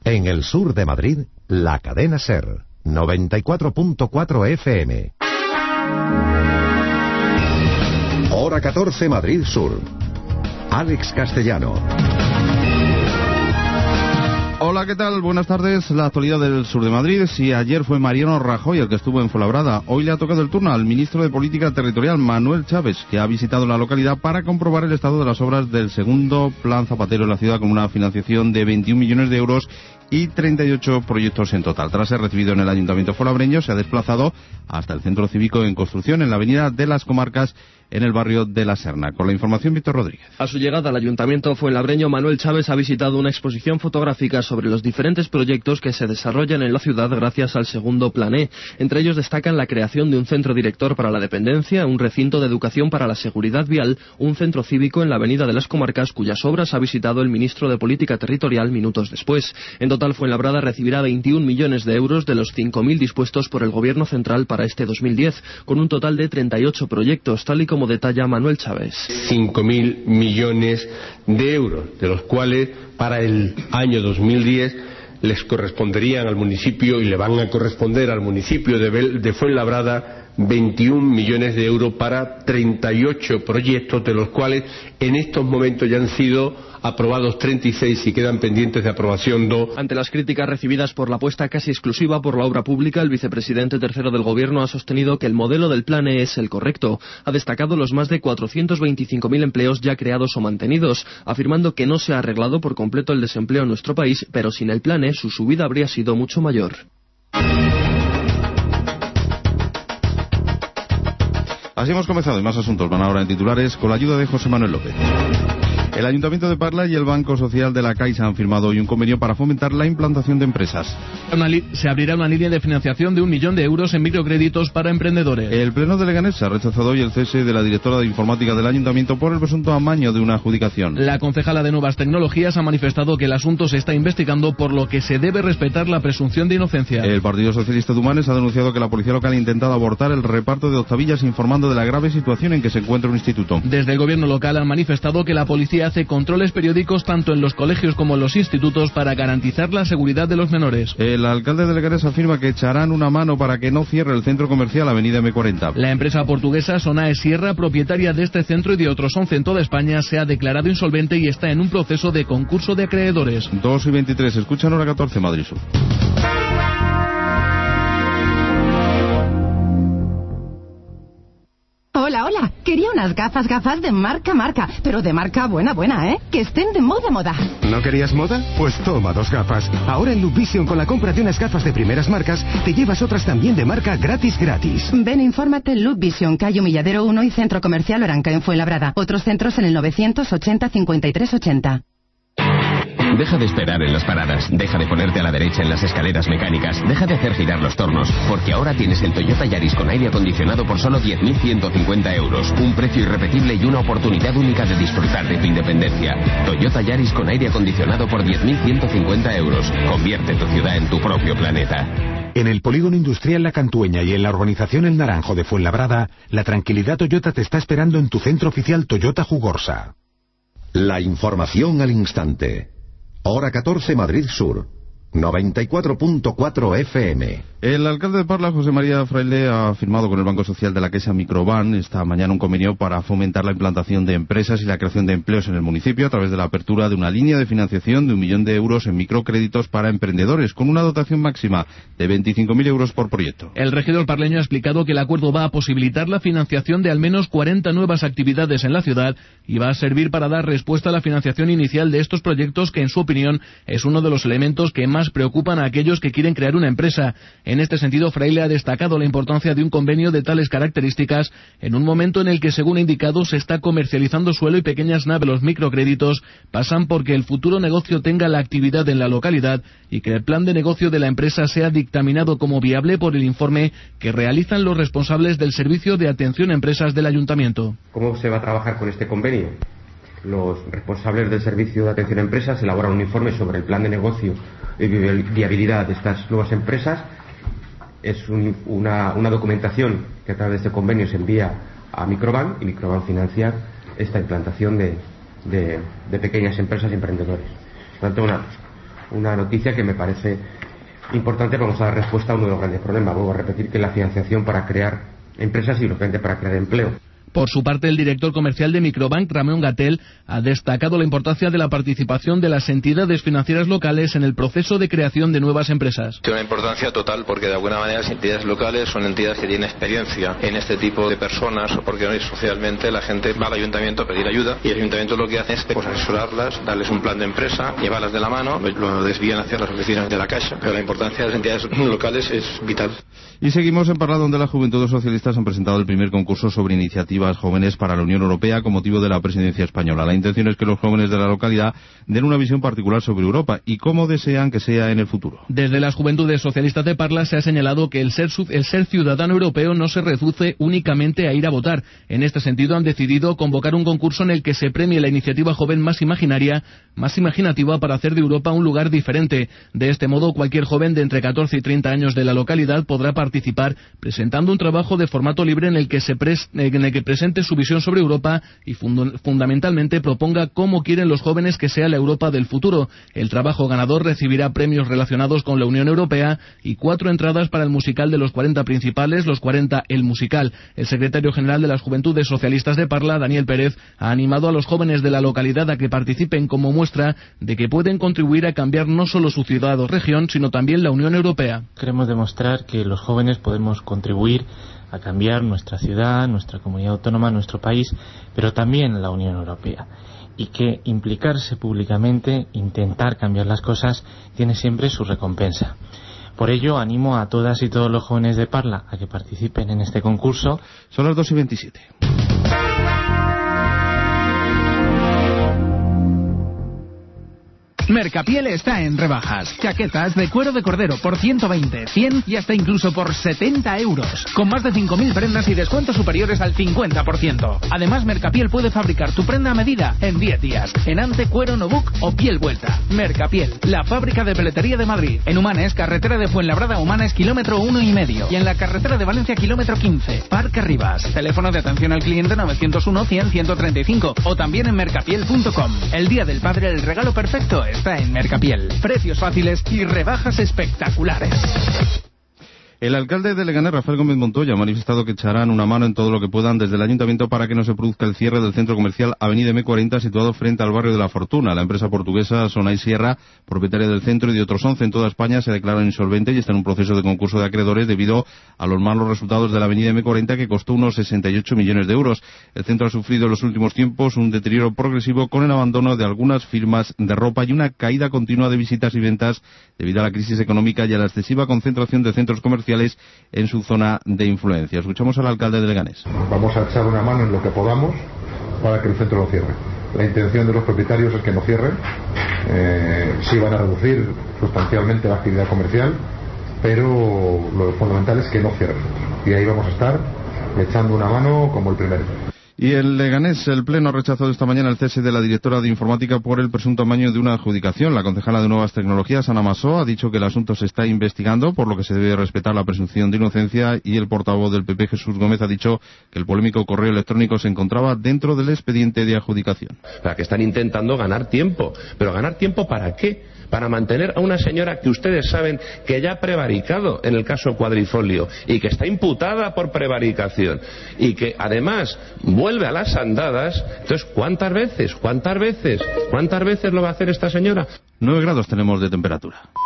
En el sur de Madrid, la cadena SER, 94.4 FM. Hora 14, Madrid Sur. Alex Castellano. Hola, ¿qué tal? Buenas tardes. La actualidad del sur de Madrid. Si ayer fue Mariano Rajoy el que estuvo en Fuenlabrada, hoy le ha tocado el turno al ministro de Política Territorial, Manuel Chaves, que ha visitado la localidad para comprobar el estado de las obras del segundo Plan Zapatero en la ciudad, con una financiación de 21 millones de euros y 38 proyectos en total. Tras ser recibido en el Ayuntamiento fuenlabreño, se ha desplazado hasta el Centro Cívico en construcción en la Avenida de las Comarcas, en el barrio de La Serna. Con la información, Víctor Rodríguez. A su llegada al Ayuntamiento fuenlabreño, Manuel Chaves ha visitado una exposición fotográfica sobre los diferentes proyectos que se desarrollan en la ciudad gracias al segundo Plan E. Entre ellos destacan la creación de un centro director para la dependencia, un recinto de educación para la seguridad vial, un centro cívico en la Avenida de las Comarcas, cuyas obras ha visitado el ministro de Política Territorial minutos después. En total, Fuenlabrada recibirá 21 millones de euros de los 5.000 dispuestos por el Gobierno central para este 2010, con un total de 38 proyectos, tal y como detalla Manuel Chaves. 5.000 millones de euros, de los cuales para el año 2010 les corresponderían al municipio y le van a corresponder al municipio de Fuenlabrada 21 millones de euros para 38 proyectos, de los cuales en estos momentos ya han sido aprobados 36 y quedan pendientes de aprobación 2. Ante las críticas recibidas por la apuesta casi exclusiva por la obra pública, el vicepresidente tercero del Gobierno ha sostenido que el modelo del Plan E es el correcto. Ha destacado los más de 425.000 empleos ya creados o mantenidos, afirmando que no se ha arreglado por completo el desempleo en nuestro país, pero sin el Plan E su subida habría sido mucho mayor. Así hemos comenzado, y más asuntos van ahora en titulares con la ayuda de José Manuel López. El Ayuntamiento de Parla y el Banco Social de la Caixa han firmado hoy un convenio para fomentar la implantación de empresas. Se abrirá una línea de financiación de 1 millón de euros en microcréditos para emprendedores. El Pleno de Leganés ha rechazado hoy el cese de la directora de informática del Ayuntamiento por el presunto amaño de una adjudicación. La concejala de Nuevas Tecnologías ha manifestado que el asunto se está investigando, por lo que se debe respetar la presunción de inocencia. El Partido Socialista de Humanes ha denunciado que la Policía Local ha intentado abortar el reparto de octavillas, informando de la grave situación en que se encuentra un instituto. Desde el Gobierno local han manifestado que la policía hace controles periódicos tanto en los colegios como en los institutos para garantizar la seguridad de los menores. El alcalde de Leganés afirma que echarán una mano para que no cierre el centro comercial Avenida M40. La empresa portuguesa Sonae Sierra, propietaria de este centro y de otros 11 en toda España, se ha declarado insolvente y está en un proceso de concurso de acreedores. 2:23, escuchan Hora 14, Madrid Sur. Hola, quería unas gafas de marca, pero de marca buena, ¿eh? Que estén de moda. ¿No querías moda? Pues toma 2 gafas. Ahora en Loop Vision, con la compra de unas gafas de primeras marcas, te llevas otras también de marca gratis. Ven, infórmate en Loop Vision, calle Humilladero 1 y Centro Comercial Oranca en Fuenlabrada. Otros centros en el 980 53 80. Deja de esperar en las paradas, deja de ponerte a la derecha en las escaleras mecánicas, deja de hacer girar los tornos, porque ahora tienes el Toyota Yaris con aire acondicionado por solo 10.150 euros, un precio irrepetible y una oportunidad única de disfrutar de tu independencia. Toyota Yaris con aire acondicionado por 10.150 euros. Convierte tu ciudad en tu propio planeta. En el Polígono Industrial La Cantueña y en la urbanización El Naranjo de Fuenlabrada, la tranquilidad Toyota te está esperando en tu centro oficial Toyota Jugorsa. La información al instante. Hora 14, Madrid Sur, 94.4 FM. El alcalde de Parla, José María Fraile, ha firmado con el Banco Social de la Caixa Microban esta mañana un convenio para fomentar la implantación de empresas y la creación de empleos en el municipio a través de la apertura de una línea de financiación de 1 millón de euros en microcréditos para emprendedores, con una dotación máxima de 25.000 euros por proyecto. El regidor parleño ha explicado que el acuerdo va a posibilitar la financiación de al menos 40 nuevas actividades en la ciudad y va a servir para dar respuesta a la financiación inicial de estos proyectos, que en su opinión es uno de los elementos que más preocupan a aquellos que quieren crear una empresa. En este sentido, Fraile ha destacado la importancia de un convenio de tales características en un momento en el que, según ha indicado, se está comercializando suelo y pequeñas naves. Los microcréditos pasan porque el futuro negocio tenga la actividad en la localidad y que el plan de negocio de la empresa sea dictaminado como viable por el informe que realizan los responsables del Servicio de Atención a Empresas del Ayuntamiento. ¿Cómo se va a trabajar con este convenio? Los responsables del Servicio de Atención a Empresas elaboran un informe sobre el plan de negocio y viabilidad de estas nuevas empresas. Es una documentación que a través de este convenio se envía a Microban, y Microban financia esta implantación de pequeñas empresas y emprendedores. Por tanto, una noticia que me parece importante porque nos da respuesta a uno de los grandes problemas. Vuelvo a repetir que la financiación para crear empresas y lógicamente para crear empleo. Por su parte, el director comercial de Microbank, Ramón Gatell, ha destacado la importancia de la participación de las entidades financieras locales en el proceso de creación de nuevas empresas. Tiene una importancia total porque de alguna manera las entidades locales son entidades que tienen experiencia en este tipo de personas, porque hoy socialmente la gente va al ayuntamiento a pedir ayuda y el ayuntamiento lo que hace es asesorarlas, darles un plan de empresa, llevarlas de la mano, lo desvían hacia las oficinas de la Caixa, pero la importancia de las entidades locales es vital. Y seguimos en Parla, donde las Juventudes Socialistas han presentado el primer concurso sobre iniciativas jóvenes para la Unión Europea con motivo de la presidencia española. La intención es que los jóvenes de la localidad den una visión particular sobre Europa y cómo desean que sea en el futuro. Desde las Juventudes Socialistas de Parla se ha señalado que el ser ciudadano europeo no se reduce únicamente a ir a votar. En este sentido han decidido convocar un concurso en el que se premie la iniciativa joven más imaginativa para hacer de Europa un lugar diferente. De este modo, cualquier joven de entre 14 y 30 años de la localidad podrá participar presentando un trabajo de formato libre en el que presente su visión sobre Europa y fundamentalmente proponga cómo quieren los jóvenes que sea la Europa del futuro. El trabajo ganador recibirá premios relacionados con la Unión Europea y 4 entradas para el musical de los 40 principales, los 40 El Musical. El secretario general de las Juventudes Socialistas de Parla, Daniel Pérez, ha animado a los jóvenes de la localidad a que participen como muestra de que pueden contribuir a cambiar no solo su ciudad o región, sino también la Unión Europea. Queremos demostrar que los jóvenes podemos contribuir a cambiar nuestra ciudad, nuestra comunidad autónoma, nuestro país, pero también la Unión Europea. Y que implicarse públicamente, intentar cambiar las cosas, tiene siempre su recompensa. Por ello, animo a todas y todos los jóvenes de Parla a que participen en este concurso. Son las 2:27. Mercapiel está en rebajas. Chaquetas de cuero de cordero por 120, 100 y hasta incluso por 70 euros. Con más de 5.000 prendas y descuentos superiores al 50%. Además, Mercapiel puede fabricar tu prenda a medida en 10 días. En ante, cuero, no-book o piel vuelta. Mercapiel, la fábrica de peletería de Madrid. En Humanes, carretera de Fuenlabrada Humanes, kilómetro 1,5. Y en la carretera de Valencia, kilómetro 15. Parque Rivas. Teléfono de atención al cliente 901-100-135. O también en mercapiel.com. El Día del Padre, el regalo perfecto está en Mercapiel. Precios fáciles y rebajas espectaculares. El alcalde de Leganés, Rafael Gómez Montoya, ha manifestado que echarán una mano en todo lo que puedan desde el ayuntamiento para que no se produzca el cierre del centro comercial Avenida M40 situado frente al barrio de La Fortuna. La empresa portuguesa Sonai Sierra, propietaria del centro y de otros 11 en toda España, se declaran insolvente y está en un proceso de concurso de acreedores debido a los malos resultados de la Avenida M40 que costó unos 68 millones de euros. El centro ha sufrido en los últimos tiempos un deterioro progresivo con el abandono de algunas firmas de ropa y una caída continua de visitas y ventas debido a la crisis económica y a la excesiva concentración de centros comerciales en su zona de influencia. Escuchamos al alcalde de Leganés. Vamos a echar una mano en lo que podamos para que el centro no cierre. La intención de los propietarios es que no cierren. Sí van a reducir sustancialmente la actividad comercial, pero lo fundamental es que no cierren. Y ahí vamos a estar echando una mano como el primero. Y en Leganés, el Pleno ha rechazado esta mañana el cese de la directora de Informática por el presunto amaño de una adjudicación. La concejala de Nuevas Tecnologías, Ana Masó, ha dicho que el asunto se está investigando, por lo que se debe respetar la presunción de inocencia, y el portavoz del PP, Jesús Gómez, ha dicho que el polémico correo electrónico se encontraba dentro del expediente de adjudicación. O sea, que están intentando ganar tiempo. ¿Pero ganar tiempo para qué? Para mantener a una señora que ustedes saben que ya ha prevaricado en el caso Cuadrifolio y que está imputada por prevaricación y que además vuelve a las andadas. Entonces, ¿cuántas veces lo va a hacer esta señora? 9 grados tenemos de temperatura.